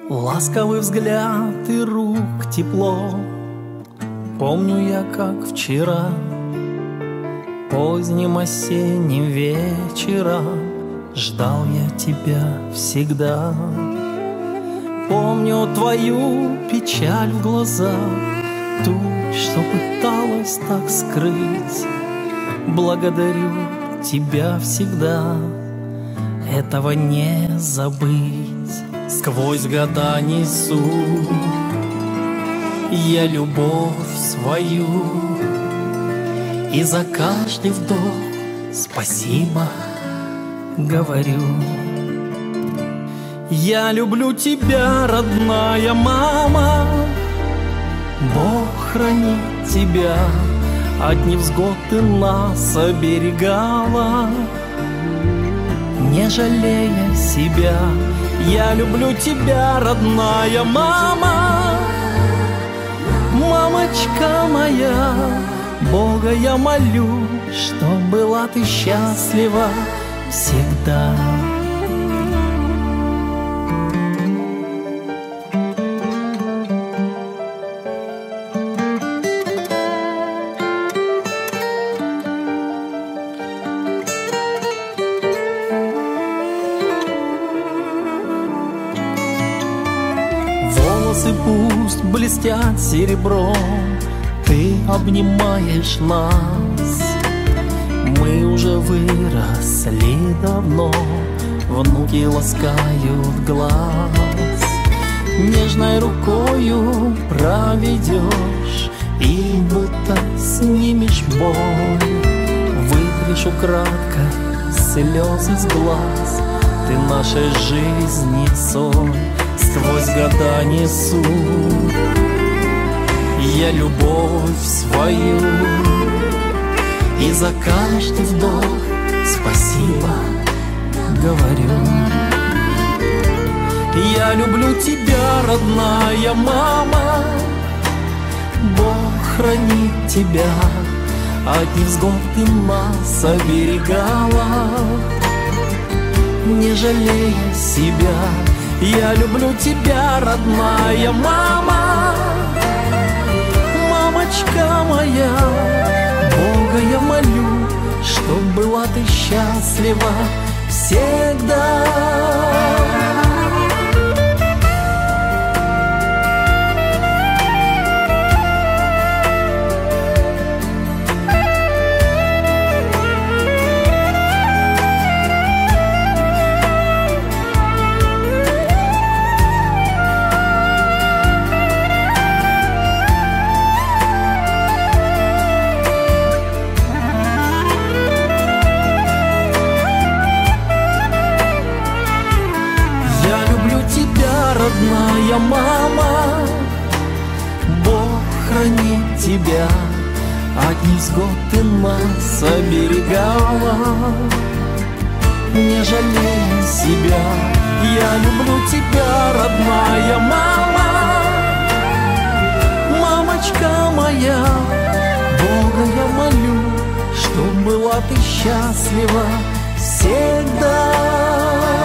Ласковый взгляд и рук тепло. Помню я, как вчера, поздним осенним вечером ждал я тебя всегда. Помню твою печаль в глазах, ту, что пыталась так скрыть. Благодарю тебя всегда, этого не забыть. Сквозь года несу я любовь свою, и за каждый вдох спасибо говорю. Я люблю тебя, родная мама, Бог хранит тебя, от невзгод ты нас оберегала, не жалея себя. Я люблю тебя, родная мама, мамочка моя. Бога я молю, чтоб была ты счастлива всегда. Волосы пусть блестят серебром, ты обнимаешь нас. Мы уже выросли давно, внуки ласкают глаз. Нежной рукою проведешь и будто снимешь боль. Вытрешь украдкой слезы с глаз, ты нашей жизни соль. Сквозь года несу я любовь свою, и за каждый вдох спасибо говорю. Я люблю тебя, родная мама, Бог хранит тебя, от невзгод ты нас оберегала, не жалея себя. Я люблю тебя, родная мама, мамочка моя. Бога я молю, чтоб была ты счастлива всегда. Родная мама, Бог хранит тебя, от невзгод ты нас оберегала, не жалея себя. Я люблю тебя, родная мама, мамочка моя. Бога я молю, чтоб была ты счастлива всегда.